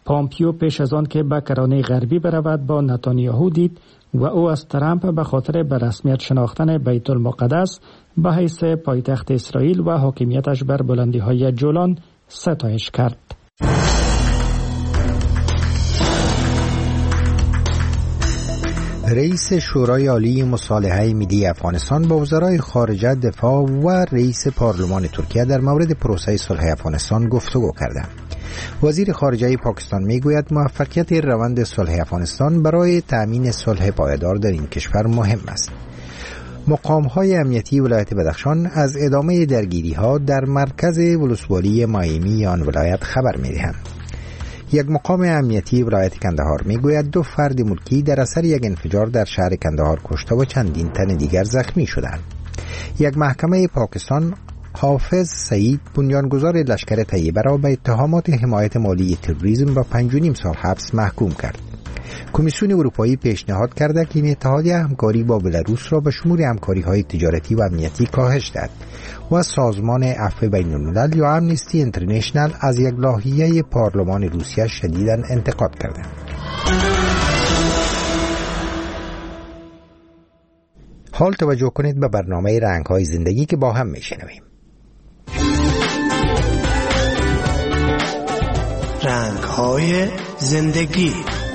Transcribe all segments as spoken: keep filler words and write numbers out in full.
پامپیو پیش از آن که به کرانه غربی برود با نتانیاهو دید و او از ترامپ به خاطر به رسمیت شناختن بیت المقدس به حیث پایتخت اسرائیل و حاکمیتش بر بلندی‌های جولان ستایش کرد. رئیس شورای عالی مصالحه ملی افغانستان با وزرای خارجه، دفاع و رئیس پارلمان ترکیه در مورد پروسه صلح افغانستان گفتگو کردند. وزیر خارجه پاکستان میگوید موفقیت روند صلح افغانستان برای تأمین صلح پایدار در این کشور مهم است. مقام‌های امنیتی ولایت بدخشان از ادامه درگیری‌ها در مرکز ولسوالی مایمی آن ولایت خبر می‌دهند. یک مقام امنیتی ولایت کندهار میگوید دو فرد ملکی در اثر یک انفجار در شهر کندهار کشته و چندین تن دیگر زخمی شدند. یک محکمه پاکستان حافظ سعید، بنیانگذار لشکر طیبه را به اتهامات حمایت مالی تروریسم به پنج و نیم سال حبس محکوم کرد. کمیسیون اروپایی پیشنهاد کرده که این اتحادیه همکاری با بلاروس را به شمول همکاری‌های تجارتی و امنیتی کاهش دهد و سازمان عفو بین‌الملل یا امنستی اینترنشنال از یک لایحه پارلمان روسیه شدیداً انتقاد کرده. حال توجه کنید به برنامه رنگ‌های زندگی که با هم میشنویم. رنگ‌های زندگی.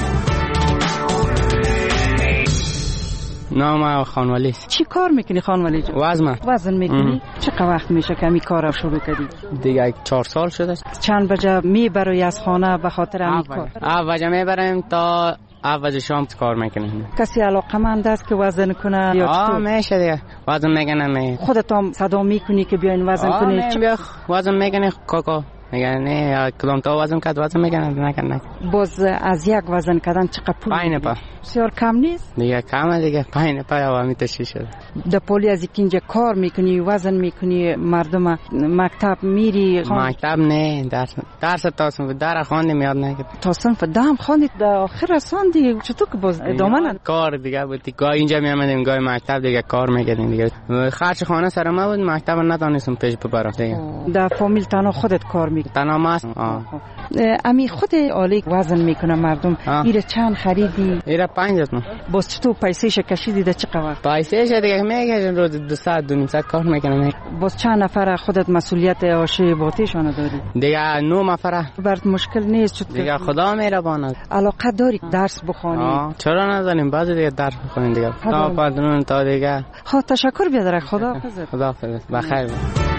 نام خانوالی. چی کار میکنی خانوالی جان؟ وزن وزن میکنی؟ چقدر وقت میشه که می کار شروع کردی؟ دیگه چهار سال شده. چند بجه میبری از خانه به خاطر همین کار؟ بجه میبریم تا اول شام کار میکنیم. کسی علاقمند است که وزن کنه یا چطور؟ آه میشه دیگه وزن میکنه. می خودت هم صدا میکنی که بیاین وزن کنی؟ آه بیا وزن میکنی کاکا میگه نه کدام تا وزن کرد وزن میکنه نکن نکن. باز از یک وزن کردن چقدر پول؟ پنج پا. بسیار کم نیست؟ دیگه کمه دیگه پنج پا یا همی تشریح شده. در پولی از اینجا کار میکنی وزن میکنی مردم مکتب میری؟ مکتب نه درس درس تاسم در خواندیم یاد نگرد. تاسم فدام خواندید در آخر رساندی چطور که باز ادامه نداد؟ کار دیگه بود. گاه اینجا میامدیم گاه مکتب دیگه کار میکردیم دیگه. خرج خانه سر ما بود مکتب نتونستم پیش ببرم دیگه. در فامیل تنها خودت کار میکنی؟ تنها ماست. امی خود عالی وزن میکنه مردم. ایره چند خریدی؟ ایره پنج هزار. باز چطور پیسه‌ش کشیدی در چه قدر؟ پیسه‌ش دیگه میگه روز دو ساعت دو نیم ساعت کار میکنم. باز چند نفر خودت مسئولیت آشه باتیشان داری؟ دیگه نه نفر. برات مشکل نیست چطور؟ دیگه خدا مهربان. علاقه داری درس بخونی؟ چرا نذاریم بعضی دیگه درس بخونیم دیگه. تا پدرون تا دیگه. ها تشکر بیادر خدا حافظ. خدا حافظ. بخیر.